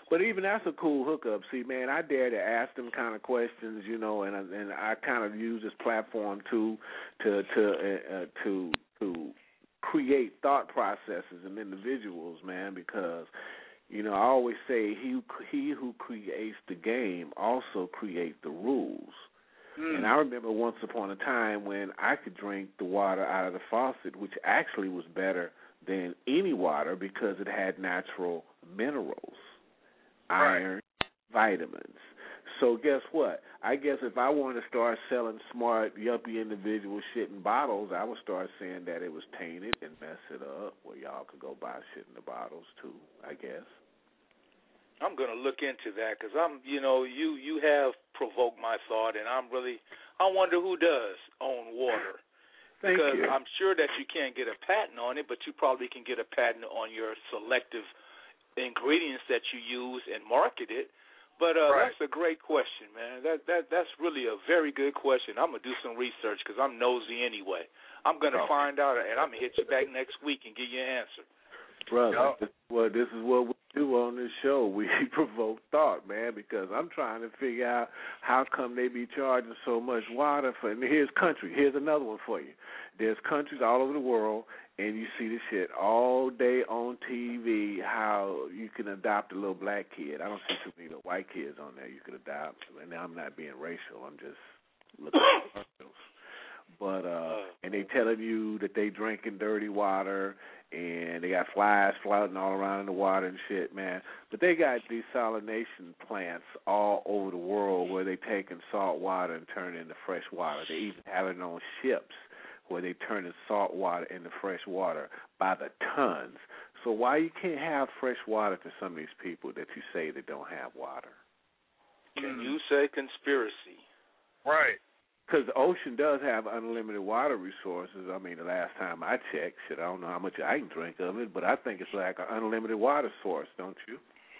But even that's a cool hookup. See, man, I dare to ask them kind of questions, you know, and and I kind of use this platform too to to uh, to to create thought processes in individuals, man, because you know I always say he he who creates the game also creates the rules. Mm. And I remember once upon a time when I could drink the water out of the faucet, which actually was better than any water because it had natural minerals. Iron, vitamins. So guess what? I guess if I wanted to start selling smart, yuppie individual shit in bottles, I would start saying that it was tainted and mess it up where y'all could go buy shit in the bottles too, I guess. I'm going to look into that because I'm, you know, you, you have provoked my thought, and I'm really, I wonder who does own water. Thank because you. I'm sure that you can't get a patent on it, but you probably can get a patent on your selective ingredients that you use and market it. But uh, right. that's a great question, man. That that that's really a very good question. I'm gonna do some research because I'm nosy anyway. I'm gonna oh. find out, and I'm gonna hit you back next week and give you an answer. Brother, this, well, this is what we do on this show. We provoke thought, man, because I'm trying to figure out how come they be charging so much water for. And here's country. Here's another one for you. There's countries all over the world, and you see this shit all day on T V, how you can adopt a little black kid. I don't see too many little white kids on there you could adopt. And I'm not being racial. I'm just looking at commercials. But, uh, and they telling you that they drinking dirty water, and they got flies floating all around in the water and shit, man. But they got desalination plants all over the world where they taking salt water and turn it into fresh water. They even have it on ships where they turn the salt water into fresh water by the tons. So why you can't have fresh water to some of these people that you say that don't have water? Can you say conspiracy? Right. Because the ocean does have unlimited water resources. I mean, the last time I checked, shit, I don't know how much I can drink of it, but I think it's like an unlimited water source, don't you?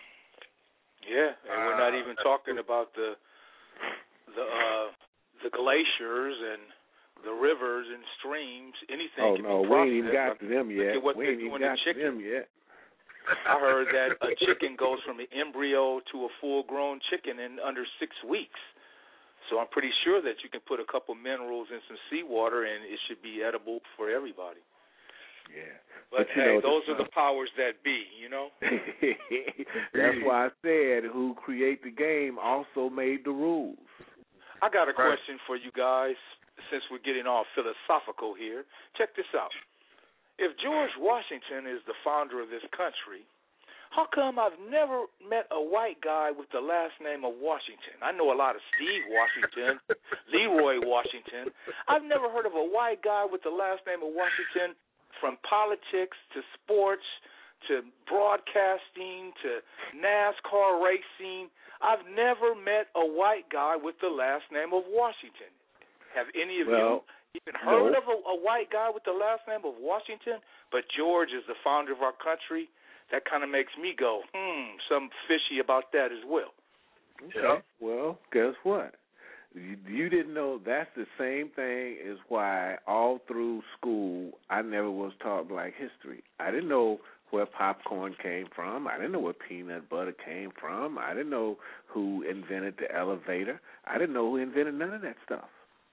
Yeah, and we're not even talking about the the uh, the glaciers and the rivers and streams. Anything oh, can no, be we ain't even got like, to them yet. Look at what we they're ain't even doing got to to chicken. them yet. I heard that a chicken goes from an embryo to a full-grown chicken in under six weeks. So I'm pretty sure that you can put a couple minerals in some seawater and it should be edible for everybody. Yeah. But, but hey, know, those the, are the powers that be, you know? That's why I said who create the game also made the rules. I got a question for you guys since we're getting all philosophical here. Check this out. If George Washington is the founder of this country, how come I've never met a white guy with the last name of Washington? I know a lot of Steve Washington, Leroy Washington. I've never heard of a white guy with the last name of Washington, from politics to sports to broadcasting to NASCAR racing. I've never met a white guy with the last name of Washington. Have any of well, you even heard no. of a, a white guy with the last name of Washington? But George is the founder of our country. That kind of makes me go, hmm, something fishy about that as well. Okay. Yeah. Well, guess what? You, you didn't know that's the same thing as why all through school I never was taught black history. I didn't know where popcorn came from. I didn't know where peanut butter came from. I didn't know who invented the elevator. I didn't know who invented none of that stuff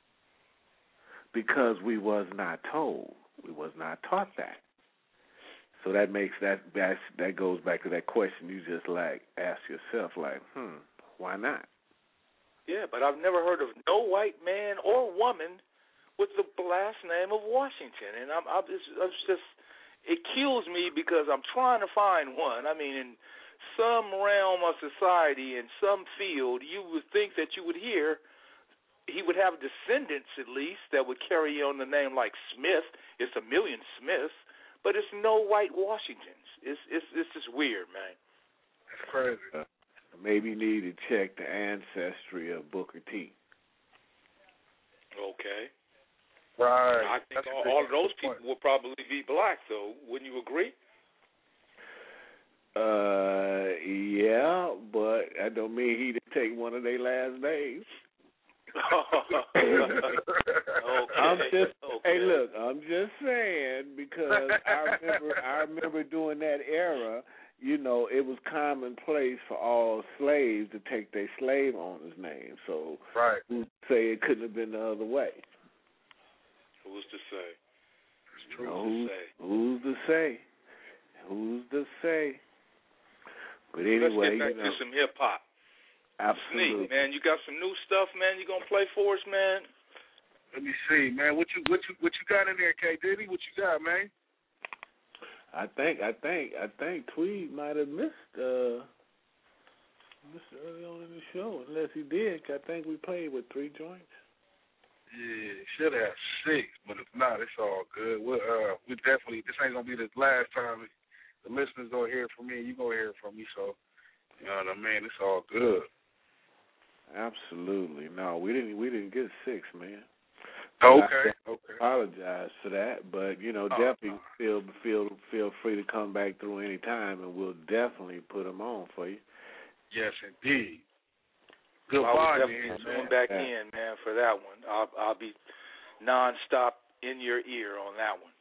because we was not told. We was not taught that. So that makes that that that goes back to that question you just like ask yourself, like, hmm, why not? Yeah, but I've never heard of no white man or woman with the last name of Washington, and I'm, I'm it's, it's just it kills me because I'm trying to find one. I mean, in some realm of society, in some field, you would think that you would hear he would have descendants at least that would carry on the name like Smith. It's a million Smiths. But it's no white Washingtons. It's it's it's just weird, man. It's crazy. Uh, maybe you need to check the ancestry of Booker T. Okay. Right. I think That's all, all of those people would probably be black, though. Wouldn't you agree? Uh, yeah, but that don't mean he didn't take one of their last names. okay. I'm just okay. hey look, I'm just saying because I remember I remember during that era, you know, it was commonplace for all slaves to take their slave owner's name. So right. who's to say it couldn't have been the other way? Who's to say? It's true. You know, who's, who's, who's to say? Who's to say? But anyway, let's get back you know, to some hip hop. Absolutely, Sneak, man. You got some new stuff, man. You gonna play for us, man? Let me see, man. What you what you what you got in there, K Diddy? What you got, man? I think I think I think Tweed might have missed uh missed early on in the show, unless he did. I think we played with three joints. Yeah, should have six, but if not, it's all good. We uh we definitely this ain't gonna be the last time the listeners gonna hear from me. You gonna hear from me, so you know what I mean. It's all good. Absolutely. No, we didn't we didn't get six, man. Okay. I okay. apologize for that, but you know, oh, definitely no. feel feel feel free to come back through any time, and we'll definitely put them on for you. Yes, indeed. Good I'll body, definitely man. tune back in, man, for that one. I'll I'll be nonstop in your ear on that one.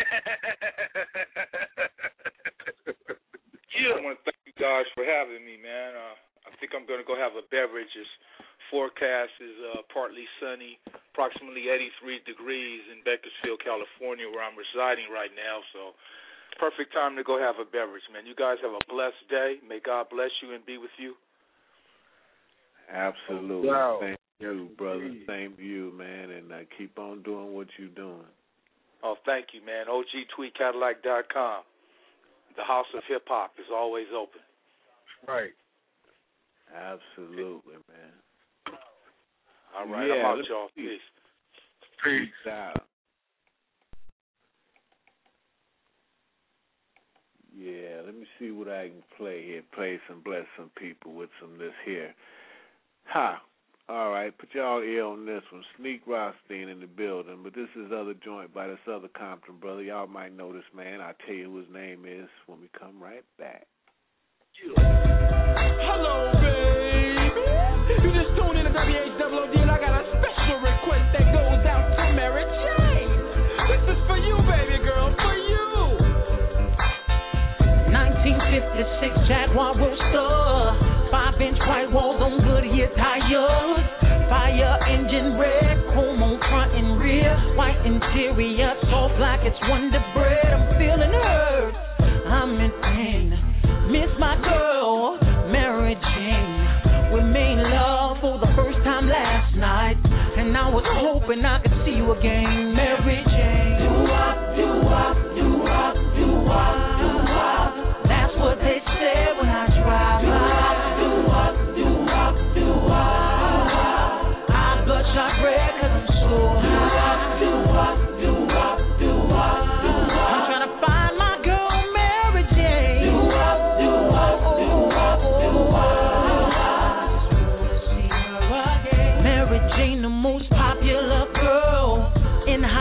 Yeah. I want to thank you guys for having me, man. Uh, I think I'm going to go have a beverage. This forecast is uh, partly sunny, approximately eighty-three degrees in Bakersfield, California, where I'm residing right now. So perfect time to go have a beverage, man. You guys have a blessed day. May God bless you and be with you. Absolutely. Wow. Thank you, brother. Same to you, man, and uh, keep on doing what you're doing. Oh, thank you, man. O G Tweed Cadillac dot com. The House of Hip Hop is always open. Right. Absolutely, man. All right, yeah, I'm out, y'all. Peace. Peace out. Yeah, let me see what I can play here. Play some, bless some people with some this here. Ha. All right, put y'all ear on this one. Sneak Rothstein in the building, but this is other joint by this other Compton brother. Y'all might know this man. I'll tell you who his name is when we come right back. Hello, baby. You just tuned in to W H O O D, and I got a special request that goes out to Mary Jane. This is for you, baby girl, for you. nineteen fifty-six Jaguar Roadster, five-inch white walls on Goodyear tires, fire engine red, chrome on front and rear, white interior, soft like it's Wonder Bread. I'm feeling hurt, I'm in pain, miss my girl, Mary Jane. We made love for the first time last night, and I was hoping I could see you again, Mary Jane. Do-wop, do-wop, do-wop, do-wop, do-wop. That's what they say when I drive by. Do-wop, do-wop, do-wop. I bloodshot red cause I'm so high. Do-wop, do-wop, do-wop, do-wop. I'm trying to find my girl Mary Jane. Do-wop, do-wop, do-wop, do-wop. Mary Jane, the most popular girl in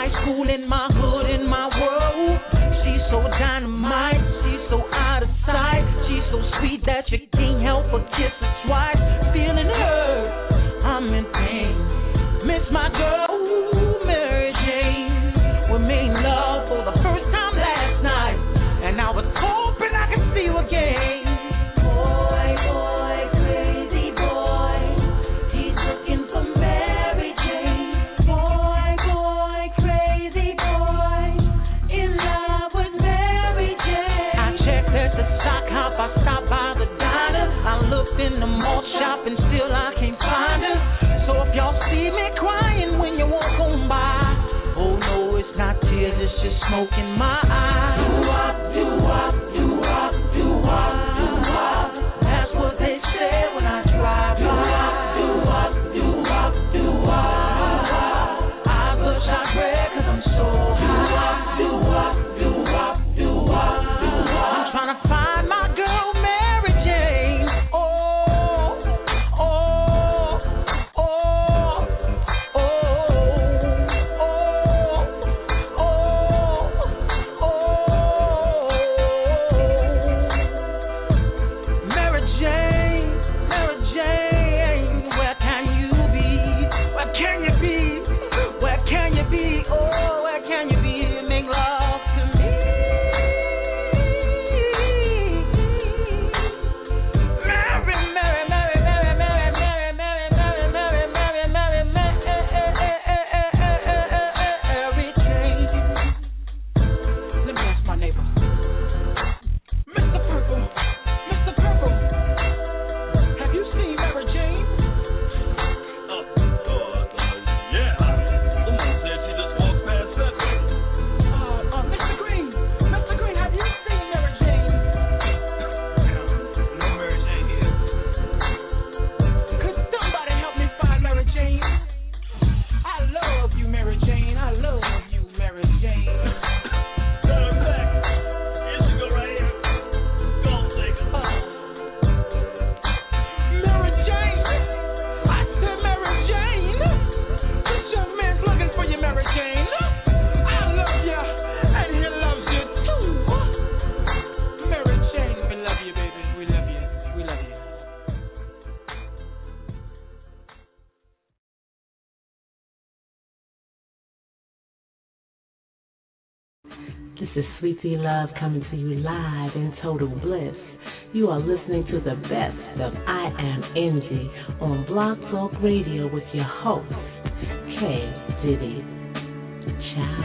is Sweetie Love coming to you live in total bliss. You are listening to the best of I Am Envy on Blog Talk Radio with your host, K. Diddy. Ciao.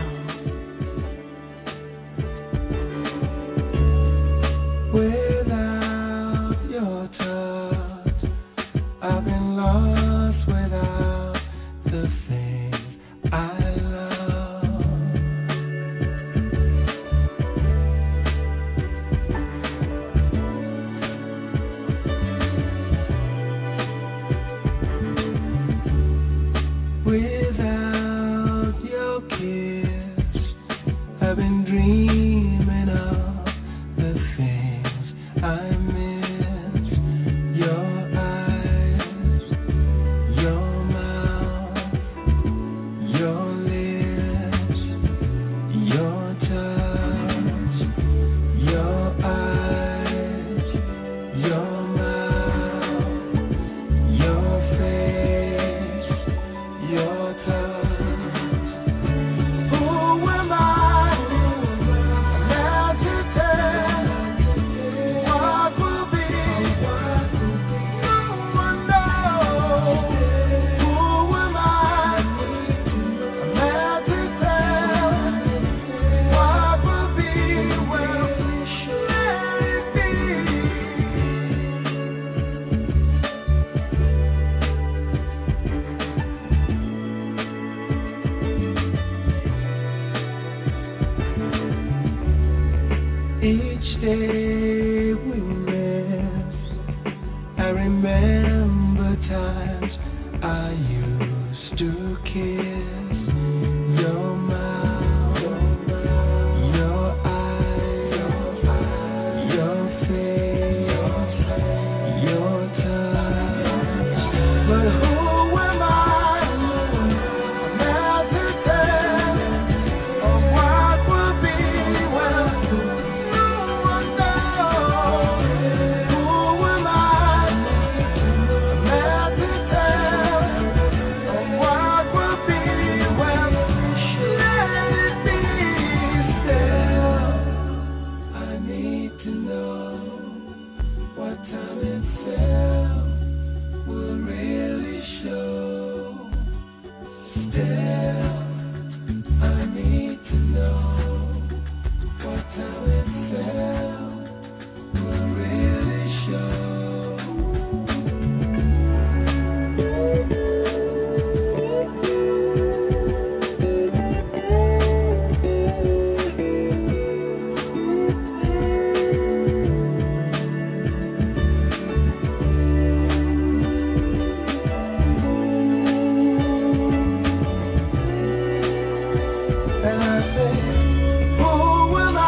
Without your touch, I've been lost without the thing I love. Without your kiss, I've been dreaming of the things I miss. Your eyes, your mouth, your lips, your touch. Your eyes, your mouth, your face, your touch. Who am I now to tell what will be? No one knows. Who am I now to tell what will be? Well, let it be. Each day we miss, I remember times I used to kiss your mouth, your eyes, your face, your touch. But who am I now to tell of what will be? Well, no one knows. Who am I now to tell of what will be? Well, let it be still. I need to know what time it fell will really show. Still, I need to know what time it fell will really show. And I say, who am I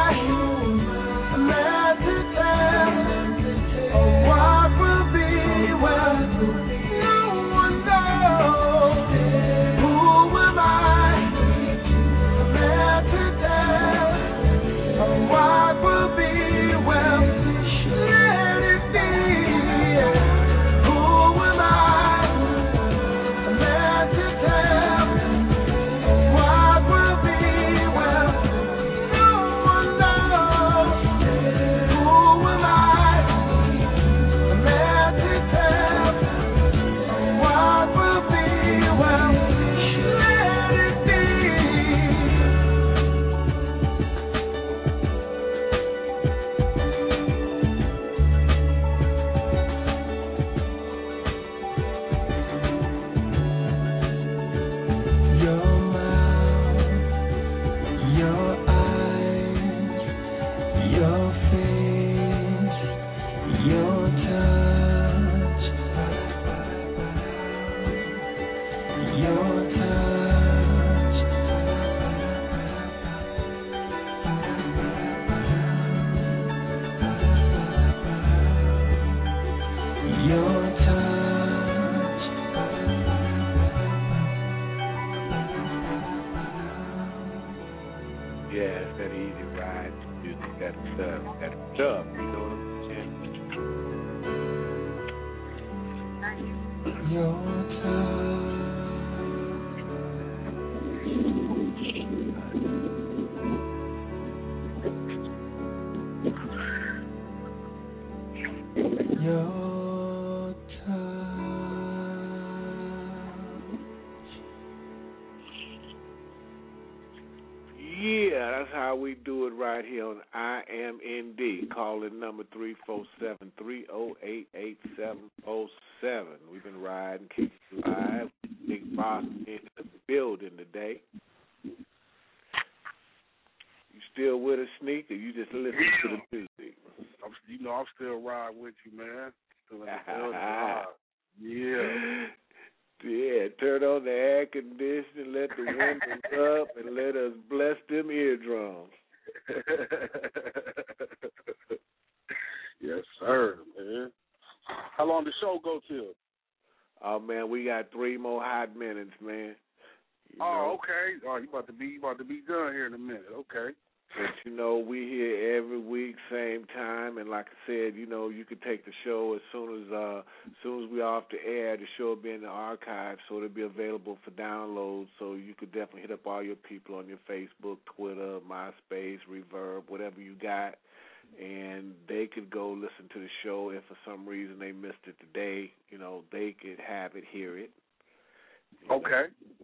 meant to tell of what will be? Well, no one knows. Who am I meant to tell of what will be? Well, let it be. Who am I meant to tell of what will be? Well, no one knows. Who am I meant to tell of what will be? Well, let it be. Your mouth, your eyes, your face, your touch, your touch, your touch. Yeah, it's that easy ride music, that stuff, that stuff, you know what I'm saying? Your touch. your Yeah, that's how we do it right here on I M N D. Call in number three four seven, three oh eight, eight seven oh seven. We've been riding, keep it live. Big boss in the building today. You still with us, Sneak, or you just listen to the music? I'm, you know, I'm still riding with you, man. Still in the building. Yeah. Yeah, turn on the air conditioning, let the windows up, and let us bless them eardrums. Yes, sir, man. How long the show go till? Oh man, we got three more hot minutes, man. You oh, know? okay. Oh, you about to be you about to be done here in a minute. Okay. But, you know, we here every week, same time, and like I said, you know, you could take the show as soon as uh, as soon as we're off the air, the show will be in the archive, so it'll be available for download, so you could definitely hit up all your people on your Facebook, Twitter, MySpace, Reverb, whatever you got, and they could go listen to the show. If for some reason they missed it today, you know, they could have it, hear it. Okay.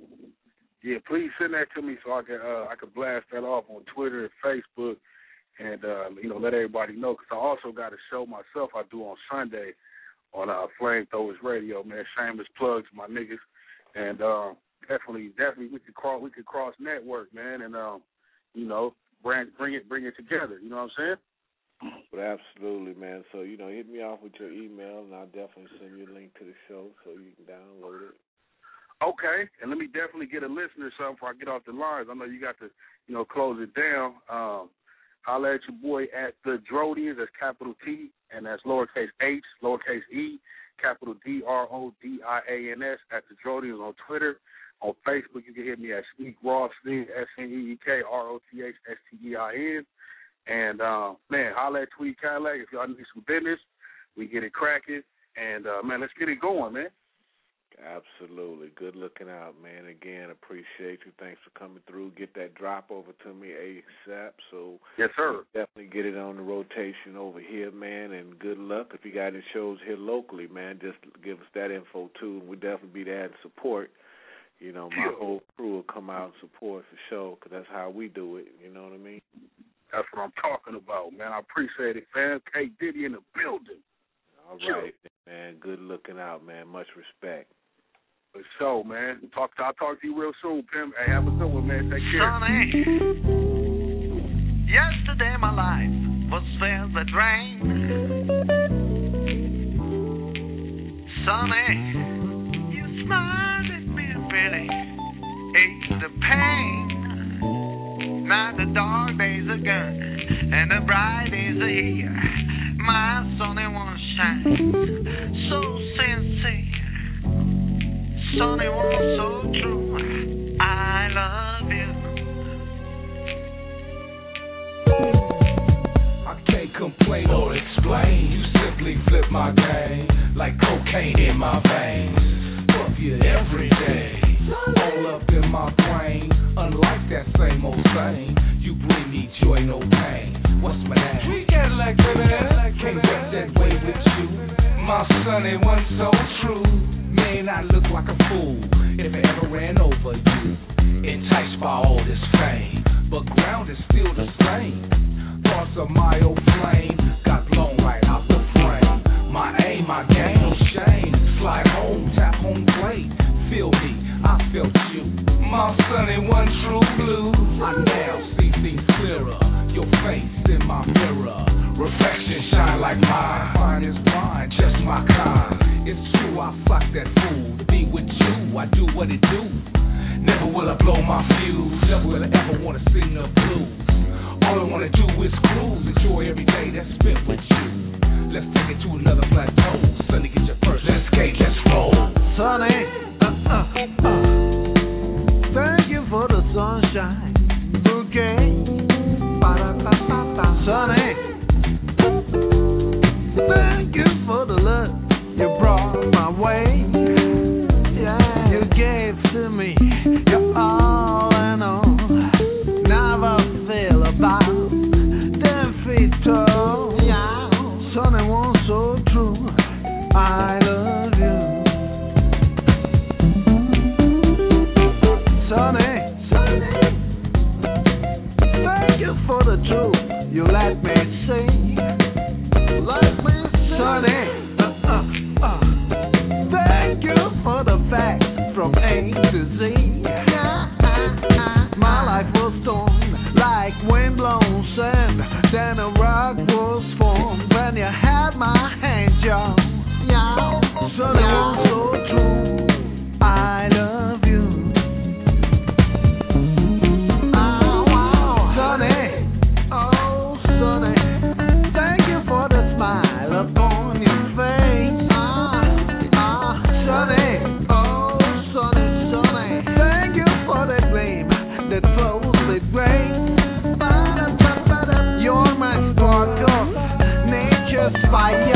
Yeah, please send that to me so I can uh, I can blast that off on Twitter and Facebook, and uh, you know let everybody know. Because I also got a show myself I do on Sunday on uh, Flamethrowers Radio, man. Shameless plugs, my niggas, and uh, definitely definitely we could cross we could cross network, man, and um, you know bring bring it bring it together. You know what I'm saying? But absolutely, man. So you know, hit me off with your email, and I'll definitely send you a link to the show so you can download it. Okay, and let me definitely get a listener or something before I get off the lines. I know you got to, you know, close it down. Um, holla at your boy at the Drodians. That's capital T, and that's lowercase h, lowercase e, capital D R O D I A N S at the Drodians on Twitter. On Facebook, you can hit me at Sneak Rothstein, S N E E K R O T H S T E I N. And, uh, man, holla at Tweet Cadillac. If y'all need some business, we get it cracking. And, uh, man, let's get it going, man. Absolutely. Good looking out, man. Again, appreciate you. Thanks for coming through. Get that drop over to me ASAP. So yes, sir. Definitely get it on the rotation over here, man. And good luck. If you got any shows here locally, man, just give us that info too. And we'll definitely be there and support. You know, my yeah. whole crew will come out and support for sure, because that's how we do it. You know what I mean? That's what I'm talking about, man. I appreciate it, fam. K Diddy in the building. All right, yeah. man. Good looking out, man. Much respect. For sure, man. Talk to, I'll talk to you real soon, Pim. Hey, have a good one, man. Take care. Sonny, yesterday my life was filled with rain. Sonny, you smiled at me pretty, eased the pain. Now the dark days are gone and the bright days are here. My Sonny won't shine so sincere. Sonny was so true, I love you. I can't complain or explain. You simply flip my game like cocaine in my veins. Fuck you every day, all up in my brain. Unlike that same old saying, you bring me joy, no pain. What's my name? Tweet Cadillac, baby. Can't get that way with you. My Sonny was so true. Man, I look like a fool if I ever ran over you. Enticed by all this fame, but ground is still the same. Thoughts of my old flame got blown right out the frame. My aim, my game, no shame. Slide home, tap home plate. Feel me, I felt you. My Sonny, one true blue. I now see things clearer. Your face in my mirror. Reflection shine like mine. Fine as wine, just my kind. It's true, I fuck that fool. To be with you, I do what it do. Never will I blow my fuse. Never will I ever wanna sing the blues. All I wanna do is cruise. Enjoy every day that's spent with you. Let's take it to another plateau. Sonny, get your first. Let's skate, let's roll. Sonny, uh, uh, uh. Thank you for the sunshine bouquet. Ba-da-ba-ba-ba. Sonny, thank you for the love you brought my way. Yeah, you gave to me your all and all. Never feel about ten feet tall. Yeah, Sonny was so true. rock was formed when you had my hand, y'all. Yeah, Sonny was so true. I love you. Oh, wow, Sonny. Oh, Sonny. Thank you for the smile upon your face. Ah, ah, Sonny. Oh, Sonny, Sonny. Thank you for the gleam that flows with grace. You're my spark of nature's fire.